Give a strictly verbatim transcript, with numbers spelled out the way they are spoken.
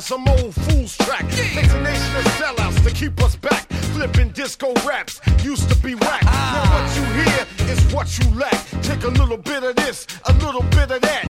some old fool's track. Takes a nation of sellouts to keep us back. Flipping disco raps used to be whack. Now what you hear is what you lack. Take a little bit of this, a little bit of that.